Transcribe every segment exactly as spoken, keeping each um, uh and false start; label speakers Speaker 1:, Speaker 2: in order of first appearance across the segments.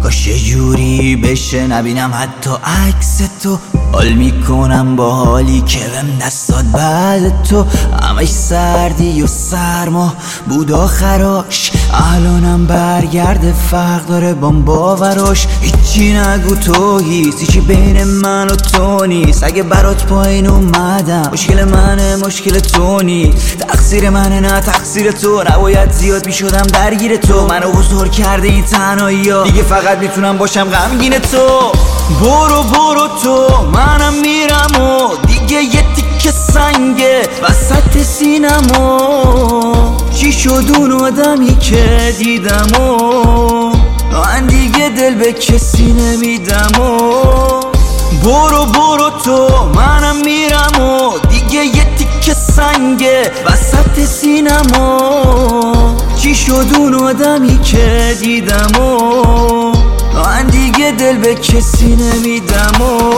Speaker 1: کاش یه جوری بشه نبینم حتی عکس تو. حال میکنم با حالی که بهم دست داد بعد تو. همش سردی و سرما بود آخراش، الانم برگرده فرق داره بام باوراش. هیچی نگو تو هیست، هیچی بین من و تو نیست. اگه برات پایین اومدم مشکل منه مشکل تو نیست. تقصیر منه نه تقصیر تو، نباید زیاد میشدم درگیر تو. منو بزرگ کرده این تنهایی ها، دیگه فقط میتونم باشم غمگین تو. برو برو تو، منم میرم و دیگه یه تیکه سنگه وسط سینمو. چی شد اون آدمی که دیدم و من دیگه دل به کسی نمیدم و. برو برو تو، منم میرم و دیگه یه تیکه سنگه وسط سینمو. چی شد اون آدمی که دیدم و من دیگه دل به کسی نمیدم و.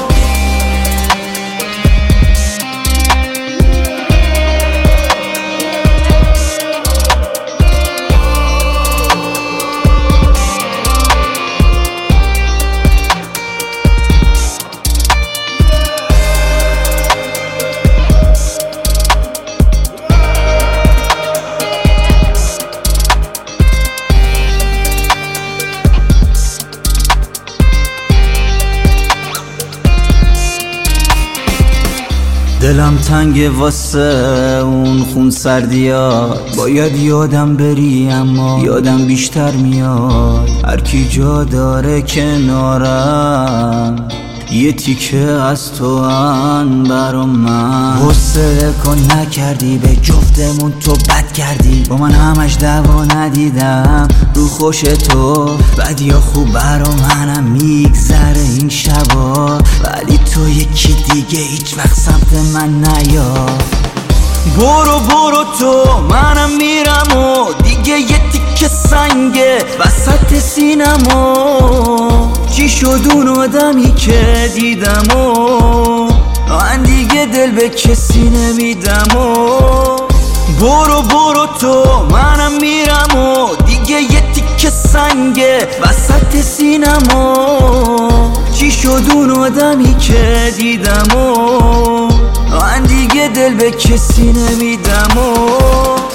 Speaker 1: دلم تنگه واسه اون خون سردیات، باید یادم بری اما یادم بیشتر میاد. هر کی جا داره کنارم، یه تیکه از تو ان برا من. حوصله کن نکردی به جفتمون تو بد کردی، با من همش دعوا ندیدم رو خوش تو. بد یا خوب برا منم میگذره این شبا، ولی تو یکی دیگه هیچ وقت سمت من نیا. برو برو تو، منم میرم و دیگه یه تیکه سنگه وسط سینمو. چی شد اون آدمی که دیدم و من دیگه دل به کسی نمیدم و. برو برو تو، منم میرم و دیگه یه تیکه سنگه وسط سینمو. چی شد اون آدمی که دیدم و من دیگه دل به کسی نمیدم و.